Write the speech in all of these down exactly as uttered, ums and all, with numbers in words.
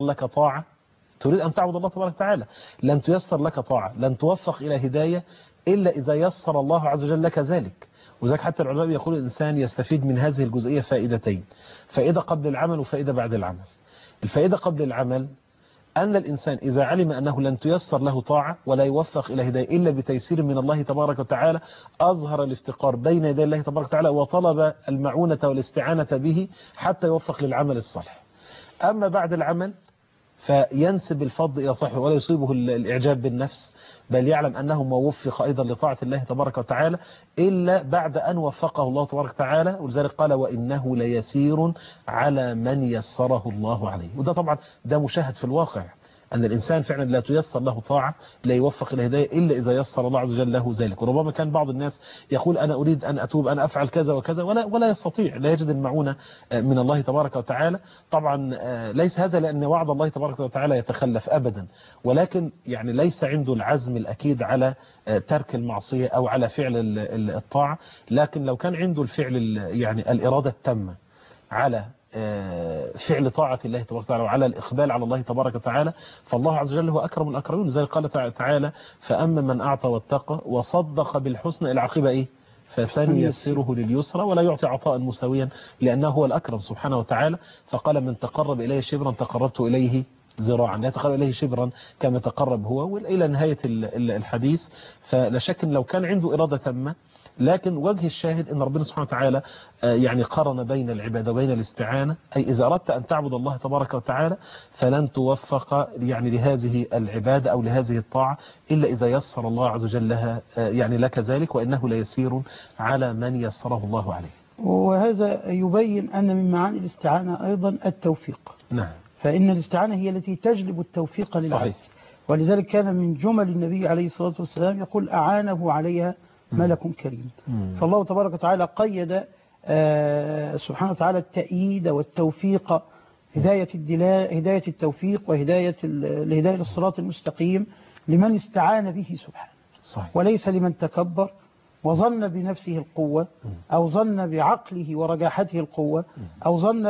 لك طاعة تريد أن تعبد الله تبارك وتعالى، لن تيسر لك طاعة، لن توفق إلى هداية إلا إذا يسر الله عز وجل لك ذلك. وذلك حتى العلماء يقول الإنسان يستفيد من هذه الجزئية فائدتين، فائدة قبل العمل وفائدة بعد العمل. الفائدة قبل العمل أن الإنسان إذا علم أنه لن تيسر له طاعة ولا يوفق إلى هداية إلا بتيسير من الله تبارك وتعالى، أظهر الافتقار بين يدي الله تبارك وتعالى وطلب المعونة والاستعانة به حتى يوفق للعمل الصالح. أما بعد العمل فينسب الفضل إلى صاحبه ولا يصيبه الإعجاب بالنفس، بل يعلم أنه ما وفق أيضا لطاعة الله تبارك وتعالى إلا بعد أن وفقه الله تبارك وتعالى. ولذلك قال وإنه ليسير على من يسره الله عليه. وده طبعا ده مشاهد في الواقع، أن الإنسان فعلا لا تيسر له طاعة، لا يوفق إلى هداية إلا إذا يسر الله عز وجل له ذلك. وربما كان بعض الناس يقول أنا أريد أن أتوب، أنا أفعل كذا وكذا، ولا ولا يستطيع، لا يجد المعونة من الله تبارك وتعالى. طبعا ليس هذا لأن وعد الله تبارك وتعالى يتخلف أبدا، ولكن يعني ليس عنده العزم الأكيد على ترك المعصية أو على فعل الطاعة. لكن لو كان عنده الفعل يعني الإرادة التامة على فعل طاعة الله تبارك وتعالى وعلى الإقبال على الله تبارك وتعالى، فالله عز وجل هو أكرم الأكرمين. لذلك قال تعالى فأما من أعطى واتقى وصدق بالحسنى، العاقبة إيه؟ فسنيسره لليسرى ولا يعطي عطاء مساويا لأنه هو الأكرم سبحانه وتعالى. فقال من تقرب إليه شبرا تقربت إليه ذراعا، لا تقرب إليه شبرا كما تقرب هو، وإلى نهاية الحديث. فلا شك لو كان عنده إرادة تامة، لكن وجه الشاهد ان ربنا سبحانه وتعالى يعني قارن بين العبادة وبين الاستعانة، أي إذا أردت أن تعبد الله تبارك وتعالى فلن توفق يعني لهذه العبادة أو لهذه الطاعة إلا إذا يسر الله عز وجل لها يعني لك ذلك، وإنه ليسير على من يسره الله عليه. وهذا يبين أن من معاني الاستعانة أيضا التوفيق. نعم. فإن الاستعانة هي التي تجلب التوفيق للعبد. صحيح. ولذلك كان من جمل النبي عليه الصلاة والسلام يقول أعانه عليها ملك كريم. مم. فالله تبارك وتعالى قيد آه سبحانه وتعالى التأييد والتوفيق، هداية الدلاء، هداية التوفيق وهداية الهداية للصراط المستقيم لمن استعان به سبحانه. صحيح. وليس لمن تكبر وظن بنفسه القوة أو ظن بعقله ورجاحته القوة أو ظن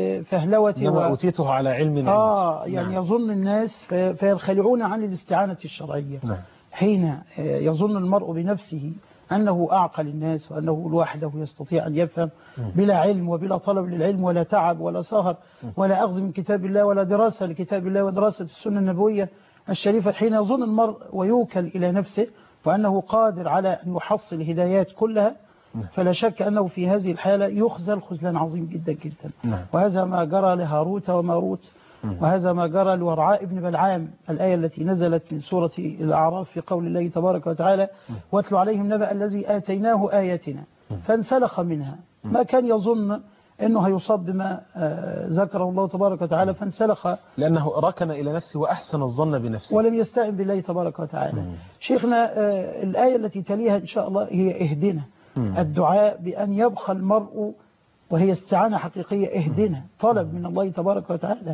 بفهلوته و... أوتيته على علم آه يعني نعم. يظن الناس فينخلعون عن الاستعانة الشرعية. نعم. حين يظن المرء بنفسه أنه أعقل الناس وأنه لوحده يستطيع أن يفهم بلا علم وبلا طلب للعلم ولا تعب ولا سهر ولا أخذ من كتاب الله ولا دراسة لكتاب الله ودراسة السنة النبوية الشريفة. حين يظن المرء ويوكل إلى نفسه وأنه قادر على أن يحصل الهدايات كلها، فلا شك أنه في هذه الحالة يخزل خزلا عظيم جدا جدا. وهذا ما جرى لهاروت وماروت، وهذا ما جرى لورعاء ابن بلعام، الآية التي نزلت من سورة الأعراف في قول الله تبارك وتعالى واتل عليهم نبأ الذي آتيناه آياتنا فانسلخ منها. ما كان يظن أنه هيصاب بما ذكره الله تبارك وتعالى فانسلخ، لأنه ركن إلى نفسه وأحسن الظن بنفسه ولم يستعن بالله تبارك وتعالى. مم. شيخنا الآية التي تليها إن شاء الله هي اهدنا. مم. الدعاء بأن يبخى المرء وهي استعانة حقيقية، اهدنا، طلب من الله تبارك وتعالى.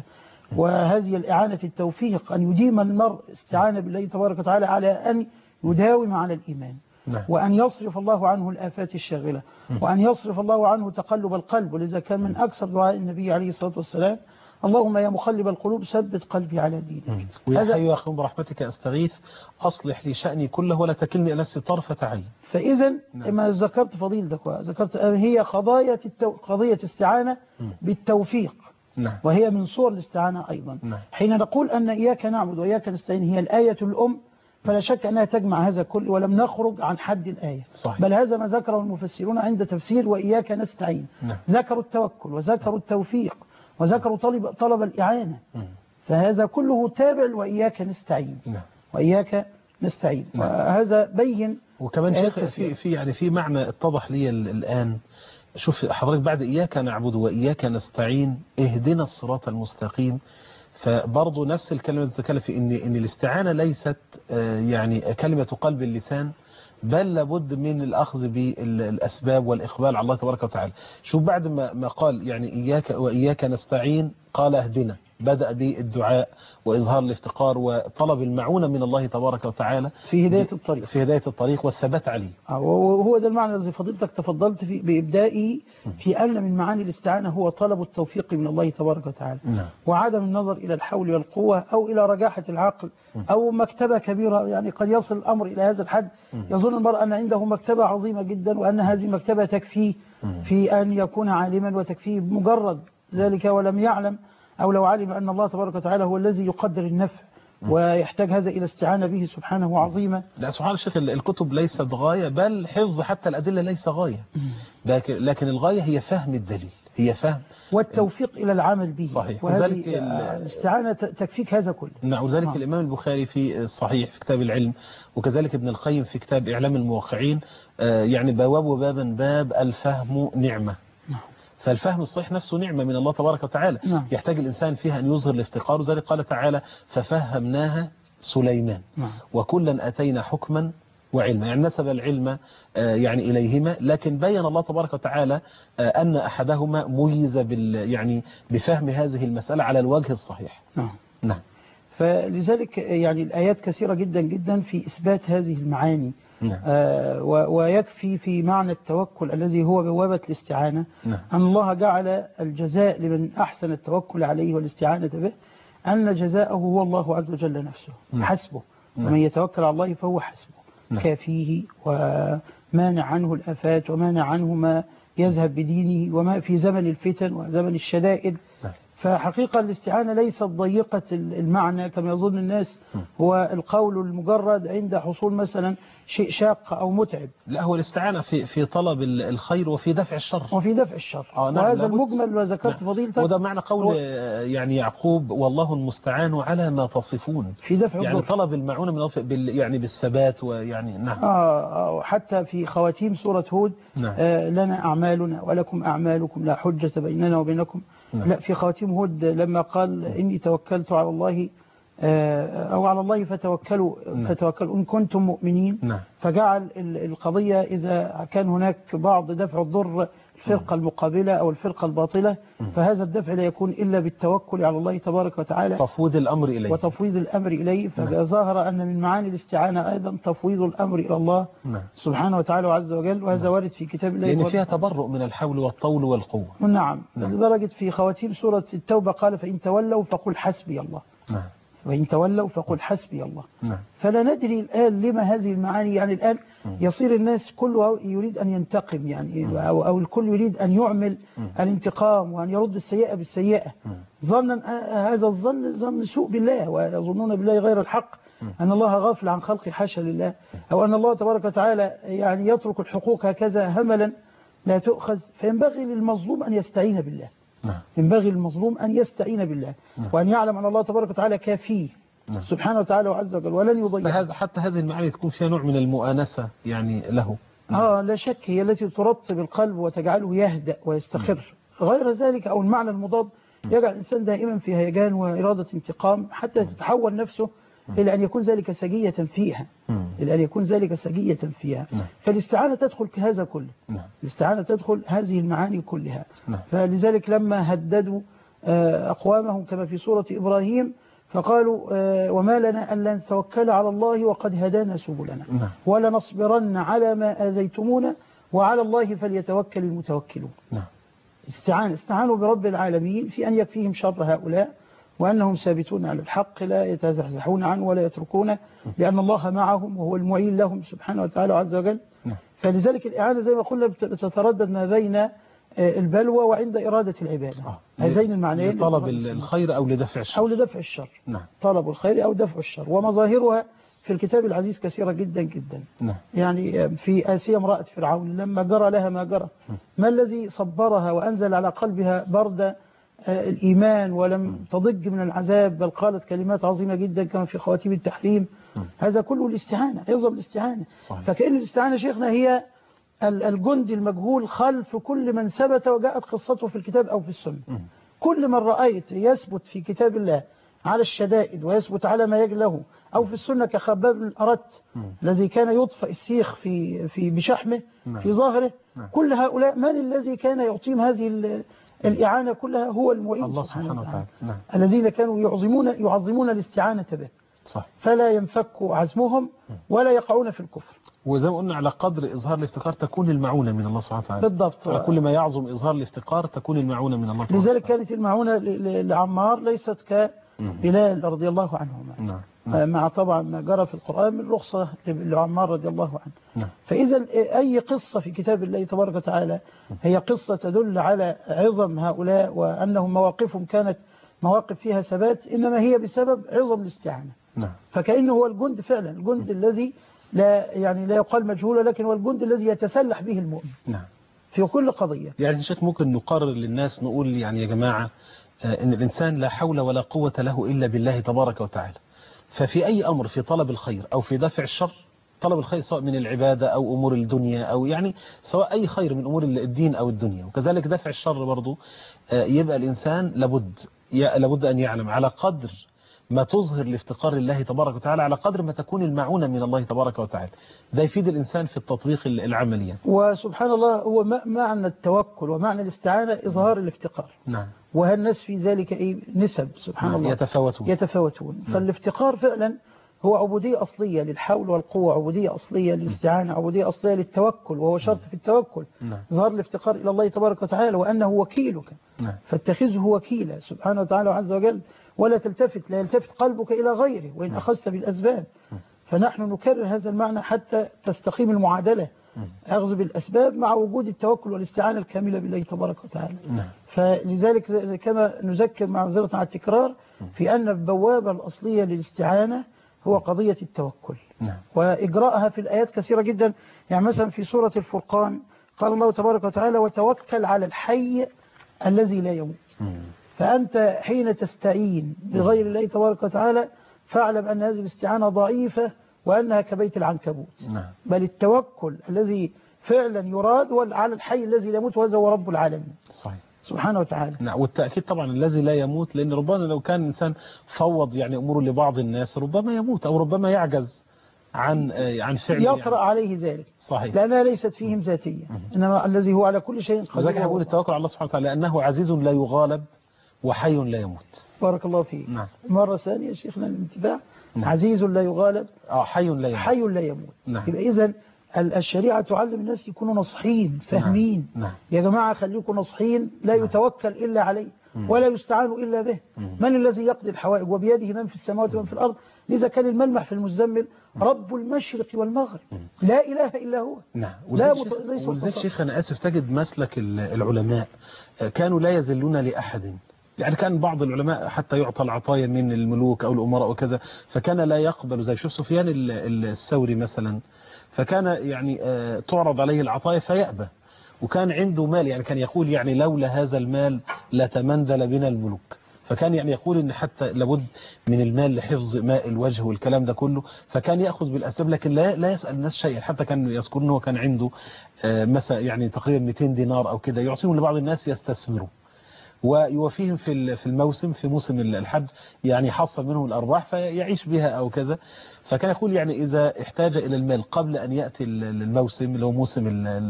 وهذه الإعانة في التوفيق أن يديم المرء استعانة بالله تبارك وتعالى على أن يداوم على الإيمان. نعم. وأن يصرف الله عنه الآفات الشاغلة، وأن يصرف الله عنه تقلب القلب. ولذا كان من أكثر دعاء النبي عليه الصلاة والسلام اللهم يا مقلب القلوب ثبت قلبي على دينك. ويا حي يا قيوم برحمتك أستغيث أصلح لي شأني كله ولا تكلني إلى نفسي طرفة عين. فإذا نعم. ما ذكرت فضيلتك ذكرت هي قضايا التو... قضية استعانة بالتوفيق. نعم. وهي من صور الاستعانة أيضا. نعم. حين نقول أن إياك نعبد وإياك نستعين هي الآية الأم، فلا شك أنها تجمع هذا كله ولم نخرج عن حد الآية. صحيح. بل هذا ما ذكره المفسرون عند تفسير وإياك نستعين. نعم. ذكروا التوكل وذكروا التوفيق وذكروا طلب, طلب الإعانة. نعم. فهذا كله تابع وإياك نستعين. نعم. وإياك نستعين. نعم. وهذا بين. وكمان شيخ في, في يعني في معنى اتضح لي الآن. شوف حضرتك بعد إياك نعبد وإياك نستعين اهدنا الصراط المستقيم، فبرضه نفس الكلمة اللي تتكلم في إن إن الاستعانة ليست يعني كلمة قلب اللسان، بل لابد من الأخذ بالأسباب والإقبال على الله تبارك وتعالى. شوف بعد ما ما قال يعني إياك وإياك نستعين قال اهدنا، بدأ بالدعاء وإظهار الافتقار وطلب المعونة من الله تبارك وتعالى في هداية الطريق في هداية الطريق والثبات عليه. وهو ده المعنى الذي فضيلتك تفضلت فيه بإبدائه في أن من معاني الاستعانة هو طلب التوفيق من الله تبارك وتعالى، نعم. وعدم النظر إلى الحول والقوة أو إلى رجاحة العقل أو مكتبة كبيرة. يعني قد يصل الأمر إلى هذا الحد، يظن المرء أن عنده مكتبة عظيمة جدا وأن هذه المكتبة تكفيه في أن يكون عالما وتكفيه بمجرد ذلك، ولم يعلم أو لو علم أن الله تبارك وتعالى هو الذي يقدر النفع ويحتاج هذا إلى استعانة به سبحانه عظيمة. لا سبحان الشيخ، الكتب ليست غاية، بل حفظ حتى الأدلة ليس غاية، لكن الغاية هي فهم الدليل، هي فهم والتوفيق إلى العمل به. صحيح. وهذه وذلك الاستعانة تكفيك هذا كله. نعم. وذلك آه. الإمام البخاري في الصحيح في كتاب العلم، وكذلك ابن القيم في كتاب إعلام الموقعين، يعني بواب بابا باب الفهم نعمة. فالفهم الصحيح نفسه نعمة من الله تبارك وتعالى، نعم. يحتاج الإنسان فيها أن يظهر الافتقار، وذلك قال تعالى ففهمناها سليمان، نعم. وكلا أتينا حكما وعلما، يعني نسب العلم يعني إليهما، لكن بين الله تبارك وتعالى أن أحدهما ميز بال يعني بفهم هذه المسألة على الوجه الصحيح. نعم. نعم. فلذلك يعني الآيات كثيرة جدا جدا في إثبات هذه المعاني. نعم. آه ويكفي في معنى التوكل الذي هو بوابة الاستعانة، نعم. أن الله جعل الجزاء لمن أحسن التوكل عليه والاستعانة به أن جزاءه هو الله عز وجل نفسه، نعم. حسبه، نعم. ومن يتوكل على الله فهو حسبه، نعم. كافيه ومانع عنه الآفات ومانع عنه ما يذهب بدينه وما في زمن الفتن وزمن الشدائد. نعم. فحقيقة الاستعانة ليست ضيقة المعنى كما يظن الناس، هو القول المجرد عند حصول مثلا شيء شاق أو متعب. لا، هو الاستعانة في في طلب الخير وفي دفع الشر. وفي دفع الشر. آه نعم. وهذا المجمل وذكرت نعم. فضيلتك. وده معنى قول يعني يعقوب والله المستعان على ما تصفون، في دفع يعني الضر. طلب المعونة من بال يعني بالثبات ويعني نعم. آه حتى في خواتيم سورة هود، نعم. آه لنا أعمالنا ولكم أعمالكم لا حجة بيننا وبينكم. نعم. لا، في خواتيم هود لما قال إني توكلت على الله أو على الله فتوكلوا، نعم. فتوكلوا إن كنتم مؤمنين، نعم. فجعل القضية إذا كان هناك بعض دفع الضر الفرقة المقابلة أو الفرقة الباطلة، فهذا الدفع لا يكون إلا بالتوكل على الله تبارك وتعالى، تفويض الأمر إليه وتفويض الأمر إليه. فظاهر أن من معاني الاستعانة أيضا تفويض الأمر إلى الله، نعم. سبحانه وتعالى وعز وجل، وهذا وارد في كتاب الله، لأن فيها تبرؤ من الحول والطول والقوة. نعم. نعم. لدرجة في خواتيم سورة التوبة قال فإن تولوا فقل حسبي الله، نعم. وإن تولوا فقل حسبي الله، نعم. فلا ندري الآن لما هذه المعاني. يعني الآن يصير الناس كله يريد أن ينتقم، يعني أو, أو الكل يريد أن يعمل الانتقام وأن يرد السيئة بالسيئة، ظنا هذا الظن ظن سوء بالله، ويظنون بالله غير الحق، أن الله غافل عن خلقه حاشا لله، أو أن الله تبارك وتعالى يعني يترك الحقوق هكذا هملا لا تؤخذ. فينبغي للمظلوم أن يستعين بالله، نعم. ينبغي للمظلوم أن يستعين بالله، نعم. وأن يعلم أن الله تبارك وتعالى كافيه، نعم. سبحانه وتعالى وعز وجل، ولن يضيع. حتى هذه المعاني تكون فيها نوع من المؤانسة يعني له. نعم. آه لا شك، هي التي ترطب القلب وتجعله يهدأ ويستقر. نعم. غير ذلك أو المعنى المضاد يجعل الإنسان دائما في هيجان وإرادة انتقام، حتى تتحول نفسه إلى أن يكون ذلك سجية فيها، إلى أن يكون ذلك سجية فيها. فالاستعانة تدخل هذا كله، الاستعانة تدخل هذه المعاني كلها. فلذلك لما هددوا أقوامهم كما في سورة إبراهيم فقالوا وما لنا ألا نتوكل على الله وقد هدانا سبلنا ولنصبرن على ما آذيتمونا وعلى الله فليتوكل المتوكلون. استعانوا استعانوا برب العالمين في أن يكفيهم شر هؤلاء، وأنهم ثابتون على الحق لا يتزحزحون عنه ولا يتركونه، لأن الله معهم وهو المعين لهم سبحانه وتعالى عز وجل. فلذلك الإعانة زي ما قلنا بتتردد ما بين البلوى وعند إرادة العبادة، هذين المعنيين، طلب الخير أو لدفع الشر أو لدفع الشر. نعم. طلب الخير أو دفع الشر، ومظاهرها في الكتاب العزيز كثيرة جدا جدا. نعم. يعني في آسيا امرأة فرعون لما جرى لها ما جرى، ما الذي صبرها وأنزل على قلبها برد الإيمان ولم تضج من العذاب، بل قالت كلمات عظيمة جدا كما في خواتيم التحريم. هذا كله الاستعانة، يظهر الاستعانة. صحيح. فكأن الاستعانة شيخنا هي الجند المجهول خلف كل من ثبت وجاءت قصته في الكتاب أو في السنة. كل من رأيت يثبت في كتاب الله على الشدائد ويثبت على ما يجري له، أو في السنة كخباب بن الأرت الذي كان يطفئ السيخ في في بشحمه في ظاهره، كل هؤلاء من الذي كان يعطيهم هذه الإعانة كلها هو المعين الله سبحانه سبحانه وتعالى. وتعالى. نعم. الذين كانوا يعظمون يعظمون الاستعانة به، صح. فلا ينفك عزمهم ولا يقعون في الكفر. وزي ما قلنا على قدر إظهار الافتقار تكون المعونة من الله سبحانه وتعالى. بالضبط. على كل ما يعظم إظهار الافتقار تكون المعونة من الله سبحانه وتعالى. لذلك كانت المعونة لعمار ليست كبلال رضي الله عنهما. نعم. نعم. مع طبعا ما جرى في القرآن من رخصة لعمار رضي الله عنه. نعم. فإذا أي قصة في كتاب الله تبارك وتعالى هي قصة تدل على عظم هؤلاء وأنهم مواقفهم كانت مواقف فيها ثبات، إنما هي بسبب عظم الاستعانة. نعم. فكأنه هو الجند فعلا، الجند الذي لا يعني لا يقال مجهولا، لكن هو الجند الذي يتسلح به المؤمن. نعم. في كل قضية. يعني شيخ ممكن نقرر للناس نقول يعني يا جماعة إن الإنسان لا حول ولا قوة له إلا بالله تبارك وتعالى. ففي أي أمر، في طلب الخير أو في دفع الشر، طلب الخير سواء من العبادة أو أمور الدنيا أو يعني سواء أي خير من أمور الدين أو الدنيا، وكذلك دفع الشر برضو، يبقى الإنسان لابد لابد أن يعلم على قدر ما تظهر الافتقار لله تبارك وتعالى على قدر ما تكون المعونة من الله تبارك وتعالى. ده يفيد الإنسان في التطبيق العملي. وسبحان الله هو معنى التوكل ومعنى الاستعانة إظهار الافتقار. نعم. وهالناس في ذلك إيه نسب سبحان نعم. الله يتفاوتون يتفاوتون. نعم. فالافتقار فعلا هو عبودية أصلية للحول والقوة، عبودية أصلية للاستعانة، عبودية أصلية للتوكل، وهو شرط في التوكل نعم. إظهار الافتقار إلى الله تبارك وتعالى وأنه وكيلك. نعم. فاتخذه وكيلا سبحانه وتعالى عز وجل، ولا تلتفت لا يلتفت قلبك إلى غيره وإن نعم. أخذت بالأسباب. فنحن نكرر هذا المعنى حتى تستقيم المعادلة، أخذ بالأسباب مع وجود التوكل والاستعانة الكاملة بالله تبارك وتعالى. نعم. فلذلك كما نذكر مع معذرة على التكرار في أن البوابة الأصلية للاستعانة هو قضية التوكل. نعم. وإجراءها في الآيات كثيرة جدا. يعني مثلا في سورة الفرقان قال الله تبارك وتعالى وتوكل على الحي الذي لا يموت. مم. فأنت حين تستعين بغير الله تبارك وتعالى فاعلم أن هذه الاستعانة ضعيفة وأنها كبيت العنكبوت. نعم. بل التوكل الذي فعلا يراد هو على الحي الذي لا يموت وهذا هو رب العالمين. صحيح. سبحانه وتعالى. نعم. والتأكيد طبعا الذي لا يموت، لأن ربما لو كان الإنسان فوض يعني أموره لبعض الناس ربما يموت أو ربما يعجز عن عن فعل يطرأ يعني. عليه ذلك. صحيح. لأنها ليست فيهم ذاتية، إنما الذي هو على كل شيء قدير. وذلك يقول التوكل على الله سبحانه وتعالى لأنه عزيز لا يغالب وحي لا يموت. بارك الله فيك. نعم. مرة ثانية شيخنا الانتباه. نعم. عزيز لا يغالب اه حي لا يموت. حي لا يموت. نعم. يبقى إذن الشريعة تعلم الناس يكونوا نصحين فاهمين. نعم. يا جماعة خليكم نصحين، لا نعم. يتوكل إلا عليه مم. ولا يستعان إلا به. مم. من الذي يقضي الحوائج وبيده من في السماوات ومن في الأرض. لذا كان الملمح في المزمل رب المشرق والمغرب لا إله إلا هو. نعم. لا ولذلك مت... ليس شيخ, شيخ أنا آسف تجد مسلك العلماء كانوا لا يذلون لأحد. يعني كان بعض العلماء حتى يعطى العطايا من الملوك أو الأمراء وكذا فكان لا يقبل، زي شوف سفيان الثوري مثلا، فكان يعني تعرض عليه العطايا فيأبى، وكان عنده مال يعني كان يقول يعني لولا هذا المال لتمندل بنا الملوك. فكان يعني يقول ان حتى لابد من المال لحفظ ماء الوجه والكلام ده كله، فكان يأخذ بالأسباب لكن لا لا يسأل الناس شيئا. حتى كان يذكر انه كان عنده مثلا يعني تقريبا مئتين دينار او كده يعطيهم لبعض الناس يستثمروا ويوفيهم في في الموسم في موسم الحج يعني حصل منهم الأرباح فيعيش بها أو كذا. فكان يقول يعني إذا احتاج إلى المال قبل أن يأتي الموسم اللي هو موسم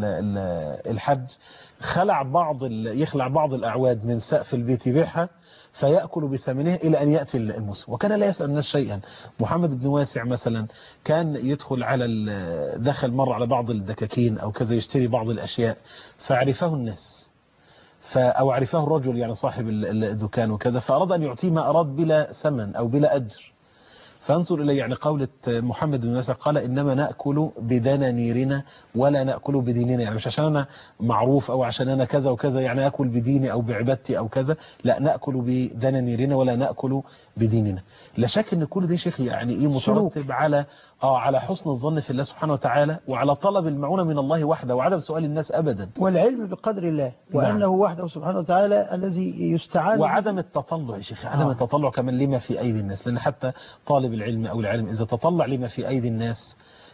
الحج خلع بعض يخلع بعض الأعواد من سقف البيت يبيعها فيأكل بثمنها إلى أن يأتي الموسم، وكان لا يسأل الناس شيئا. محمد بن واسع مثلا كان يدخل على دخل مرة على بعض الدكاكين أو كذا يشتري بعض الأشياء فعرفه الناس أو عرفه الرجل يعني صاحب الدكان وكذا، فأراد أن يعطيه ما أراد بلا ثمن أو بلا أجر. فانظر إليه يعني قولة محمد بن واسع قال إنما نأكل بدنانيرنا ولا نأكل بديننا، يعني مش عشان أنا معروف أو عشان أنا كذا وكذا يعني أكل بديني أو بعبادتي أو كذا، لا نأكل بدنانيرنا ولا نأكل بديننا. لا شك أن كل ده شيخ يعني إيه مترتب على آه على حسن الظن في الله سبحانه وتعالى وعلى طلب المعونة من الله وحده وعدم سؤال الناس أبدا، والعلم بقدر الله وأنه وحده سبحانه وتعالى الذي يستعان، وعدم التطلع يا شيخ، عدم آه. التطلع كمان لما في أيدي الناس، لأن حتى طالب العلم أو العلم إذا تطلع لما في أيدي الناس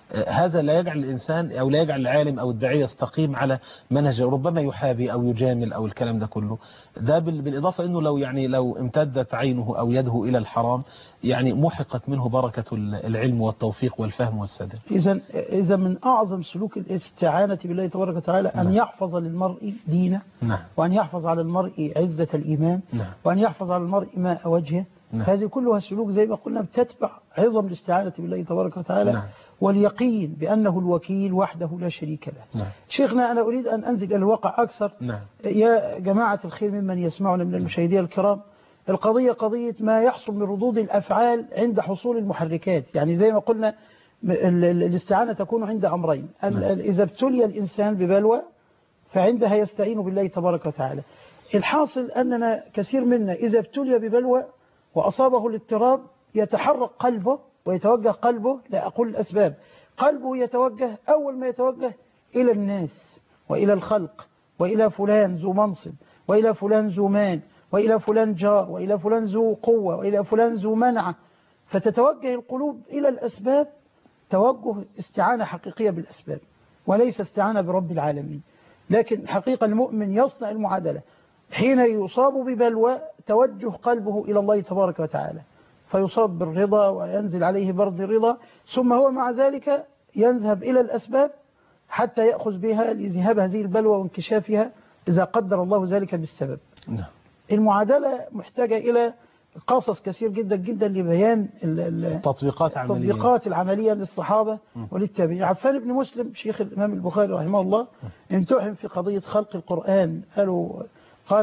هذا لا يجعل الإنسان أو لا يجعل العالم أو الداعية يستقيم على منهج، ربما يحابي أو يجامل أو الكلام ده كله. ده بالإضافة أنه لو يعني لو امتدت عينه أو يده إلى الحرام يعني محقت منه بركة العلم والتوفيق والفهم والسداد. إذا إذا من أعظم سلوك الاستعانة بالله تبارك وتعالى أن نعم. يحفظ للمرء دينه، نعم. وأن يحفظ على المرء عزة الإيمان، نعم. وأن يحفظ على المرء ماء وجهه. نعم. هذه كلها سلوك زي ما قلنا بتتبع عظم الاستعانة بالله تبارك وتعالى. نعم. واليقين بأنه الوكيل وحده لا شريك له. نعم. شيخنا أنا أريد أن أنزل إلى الواقع أكثر. نعم. يا جماعة الخير ممن يسمعنا من المشاهدين الكرام، القضية قضية ما يحصل من ردود الأفعال عند حصول المحركات. يعني زي ما قلنا الاستعانة تكون عند أمرين. إذا ابتلي الإنسان ببلوى فعندها يستعين بالله تبارك وتعالى. الحاصل أننا كثير منا إذا ابتلي ببلوى وأصابه الاضطراب يتحرك قلبه ويتوجه قلبه، لا أقول الأسباب، قلبه يتوجه أول ما يتوجه إلى الناس وإلى الخلق وإلى فلان ذو منصب وإلى فلان ذو مال وإلى فلان جار وإلى فلان ذو قوة وإلى فلان ذو منعة، فتتوجه القلوب إلى الأسباب توجه استعانة حقيقية بالأسباب وليس استعانة برب العالمين. لكن حقيقة المؤمن يصنع المعادلة، حين يصاب ببلوى توجه قلبه إلى الله تبارك وتعالى فيصاب بالرضا وينزل عليه برد الرضا، ثم هو مع ذلك يذهب إلى الأسباب حتى يأخذ بها لذهاب هذه البلوى وانكشافها إذا قدر الله ذلك بالسبب. نعم. المعادلة محتاجة إلى قصص كثير جدا جدا لبيان التطبيقات عملية التطبيقات العملية للصحابة والتابعين. عفان بن مسلم شيخ الإمام البخاري رحمه الله امتحن في قضية خلق القرآن. قالوا قال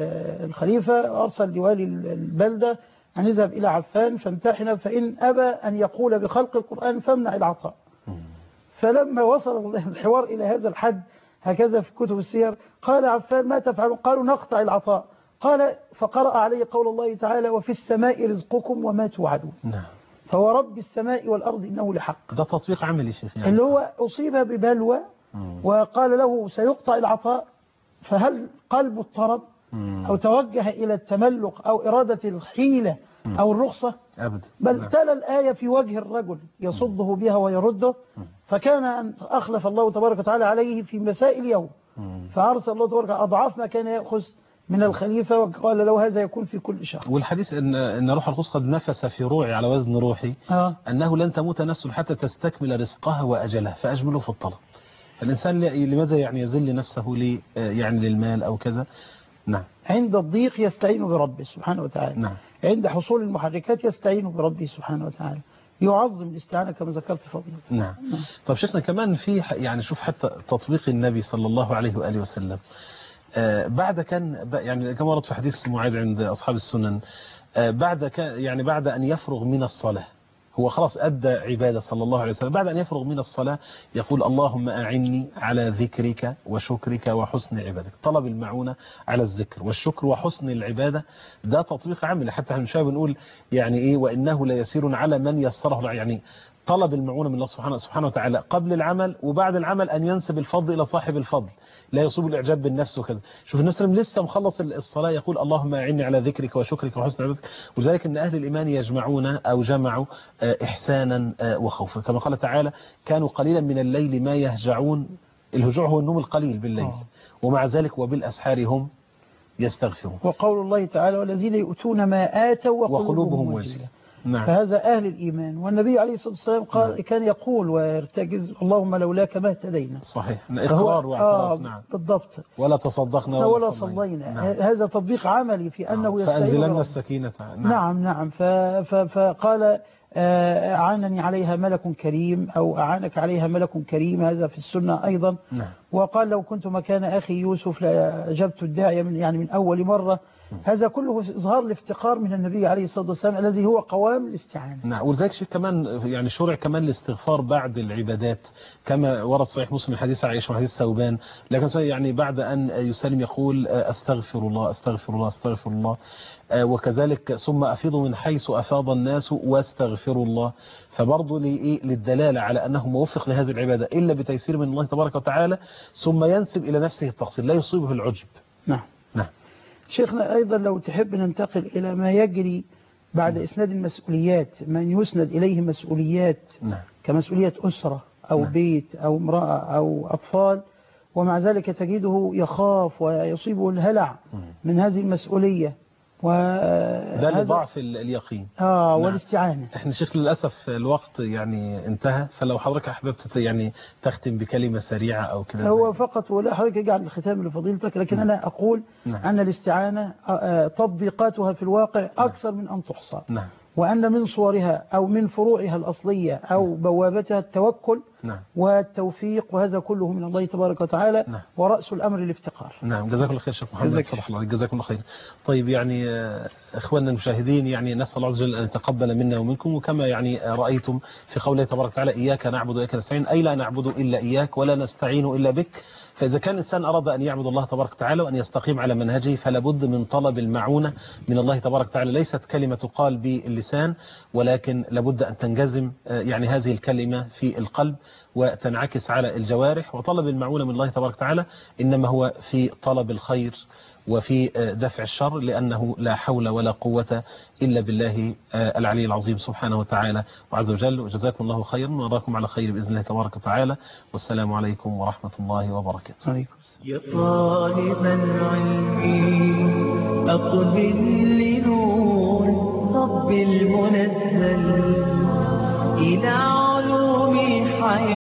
الخليفة أرسل لوالي البلدة أن يذهب إلى عفان فامتحن، فإن أبى أن يقول بخلق القرآن فامنع العطاء. فلما وصل الحوار إلى هذا الحد هكذا في كتب السير قال عفان ما تفعلون؟ قالوا نقطع العطاء. قال فقرأ عليه قول الله تعالى وفي السماء رزقكم وما توعدون. نعم. فورب السماء والأرض إنه لحق. ده تطبيق عملي شيخ يعني. اللي هو أصيب ببلوى وقال له سيقطع العطاء، فهل قلبه اضطرب أو توجه إلى التملق أو إرادة الحيلة أو الرخصة؟ أبدا. بل تلا الآية في وجه الرجل يصده بها ويرده، فكان أن أخلف الله تبارك وتعالى عليه في مساء اليوم، فأرسل الله تبارك وتعالى أضعاف ما كان يأخذ من الخليفة وقال له هذا يكون في كل شهر. والحديث إن, إن روح القدس قد نفس في روعي على وزن روحي آه. أنه لن تموت نفس حتى تستكمل رزقها وأجلها فأجمله في الطلب. الإنسان لماذا يعني يذل نفسه لي يعني للمال أو كذا؟ نعم. عند الضيق يستعين بربه سبحانه وتعالى. نعم. عند حصول المحركات يستعين بربه سبحانه وتعالى، يعظم الاستعانة كما ذكرت فضيلة. نعم. نعم. طب شيخنا كمان في يعني شوف حتى تطبيق النبي صلى الله عليه وآله وسلم آه بعد كان يعني كما ورد في حديث معاذ عند أصحاب السنن آه بعد كان يعني بعد أن يفرغ من الصلاة، هو خلاص أدى عبادة صلى الله عليه وسلم، بعد أن يفرغ من الصلاة يقول اللهم أعني على ذكرك وشكرك وحسن عبادك. طلب المعونة على الذكر والشكر وحسن العبادة ده تطبيق عملي. حتى احنا شوية بنقول يعني إيه وإنه ليسير على من يسره، يعني طلب المعونة من الله سبحانه سبحانه وتعالى قبل العمل وبعد العمل أن ينسب الفضل إلى صاحب الفضل لا يصيب الإعجاب بالنفس وكذا. شوف النبي صلى الله عليه وسلم لسه مخلص الصلاة يقول اللهم أعني على ذكرك وشكرك وحسن عبادتك. وذلك أن أهل الإيمان يجمعون أو جمعوا إحسانا وخوفا كما قال تعالى كانوا قليلا من الليل ما يهجعون. الهجوع هو النوم القليل بالليل ومع ذلك وبالأسحار هم يستغفرون. وقول الله تعالى والذين يؤتون ما آتوا وقلوبهم وجلة. نعم. فهذا أهل الإيمان. والنبي عليه الصلاة والسلام قال نعم. كان يقول ويرتجز اللهم لولاك ما اهتدينا. صحيح. إقرار واعتراف. آه نعم بالضبط. ولا تصدقنا ولا, ولا صلينا. نعم. هذا تطبيق عملي في أنه نعم. يستعين فأنزلنا السكينة. نعم نعم, نعم. فقال أعانني عليها ملك كريم أو أعانك عليها ملك كريم، هذا في السنة أيضا. نعم. وقال لو كنت مكان أخي يوسف لأجبت الداعي من يعني من أول مرة. هذا كله إظهار الافتقار من النبي عليه الصلاة والسلام الذي هو قوام الاستعانة. نعم. ولذلك شيء كمان يعني شرع كمان الاستغفار بعد العبادات كما ورد صحيح مسلم حديث عائشة وحديث ثوبان، لكن يعني بعد أن يسلم يقول أستغفر الله أستغفر الله أستغفر الله، وكذلك ثم أفيض من حيث أفاض الناس واستغفروا الله. فبرضه للدلالة على أنه موفق لهذه العبادة إلا بتيسير من الله تبارك وتعالى، ثم ينسب إلى نفسه التقصير لا يصيبه العجب. نعم. نعم. شيخنا أيضا لو تحب ننتقل إلى ما يجري بعد إسناد المسؤوليات، من يسند إليه مسؤوليات. نعم. كمسؤولية أسرة أو نعم. بيت أو امرأة أو أطفال، ومع ذلك تجده يخاف ويصيبه الهلع من هذه المسؤولية. ده لضعف اليقين. آه نعم. والاستعانة. احنا شيخ للأسف الوقت يعني انتهى، فلو حضرتك أحببت يعني تختم بكلمة سريعة أو كده. هو فقط ولا حضرتك يجعل الختام لفضيلتك، لكن نعم. أنا أقول نعم. أن الاستعانة تطبيقاتها في الواقع أكثر من أن تحصى. نعم. وأن من صورها أو من فروعها الأصلية أو بوابتها التوكل نعم. والتوفيق، وهذا كله من الله تبارك وتعالى. نعم. ورأس الأمر الافتقار. نعم. جزاكم الله خير شيخ محمد، صباح الله، جزاكم الله خير. طيب يعني إخواننا المشاهدين، يعني نسأل الله عز وجل أن يتقبل منا ومنكم، وكما يعني رأيتم في قوله تبارك وتعالى إياك نعبد وإياك نستعين، أي لا نعبد إلا إياك ولا نستعين إلا بك. فإذا كان الإنسان أراد أن يعبد الله تبارك وتعالى وأن يستقيم على منهجه، فلا بد من طلب المعونة من الله تبارك وتعالى. ليست كلمة تقال باللسان، ولكن لابد أن تنجزم يعني هذه الكلمة في القلب وتنعكس على الجوارح. وطلب المعونة من الله تبارك وتعالى إنما هو في طلب الخير وفي دفع الشر، لأنه لا حول ولا قوة إلا بالله العلي العظيم سبحانه وتعالى وعز وجل. وجزاكم الله خيرا، ونراكم على خير بإذن الله تبارك وتعالى، والسلام عليكم ورحمة الله وبركاته. عليكم. يا طالب العلم أقبل لنور رب المنزل إلى علوم حياة